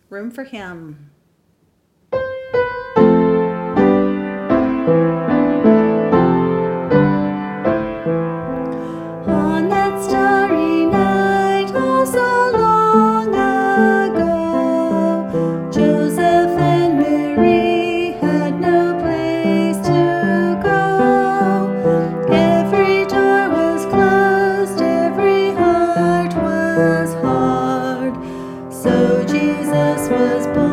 Room for Him. On that starry night, oh so long ago, Joseph and Mary had no place to go. Every door was closed, every heart was hard. So Jesus was born.